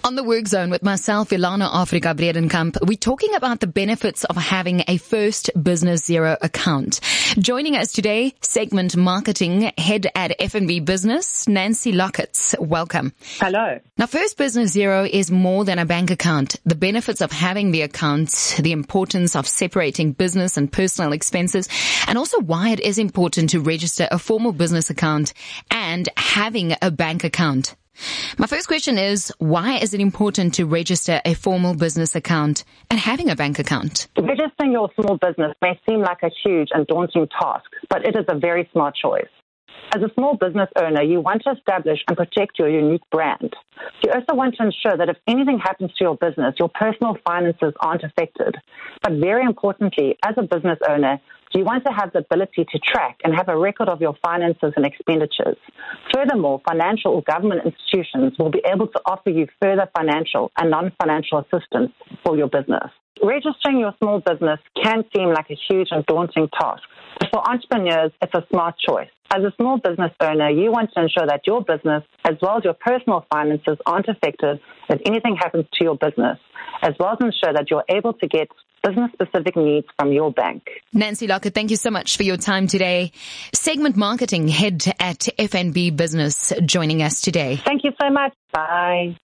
On the Work Zone with myself, Ilana Afrika Bredenkamp, we're talking about the benefits of having a First Business Zero account. Joining us today, Segment Marketing Head at FNB Business, Nancy Lockett. Welcome. Hello. Now, First Business Zero is more than a bank account. The benefits of having the account, the importance of separating business and personal expenses, and also why it is important to register a formal business account and having a bank account. My first question is, why is it important to register a formal business account and having a bank account? Registering your small business may seem like a huge and daunting task, but it is a very smart choice. As a small business owner, you want to establish and protect your unique brand. You also want to ensure that if anything happens to your business, your personal finances aren't affected. But very importantly, as a business owner, you want to have the ability to track and have a record of your finances and expenditures. Furthermore, financial or government institutions will be able to offer you further financial and non-financial assistance for your business. Registering your small business can seem like a huge and daunting task, but for entrepreneurs, it's a smart choice. As a small business owner, you want to ensure that your business, as well as your personal finances, aren't affected if anything happens to your business, as well as ensure that you're able to get business-specific needs from your bank. Nancy Lockett, thank you so much for your time today. Segment Marketing Head at FNB Business joining us today. Thank you so much. Bye.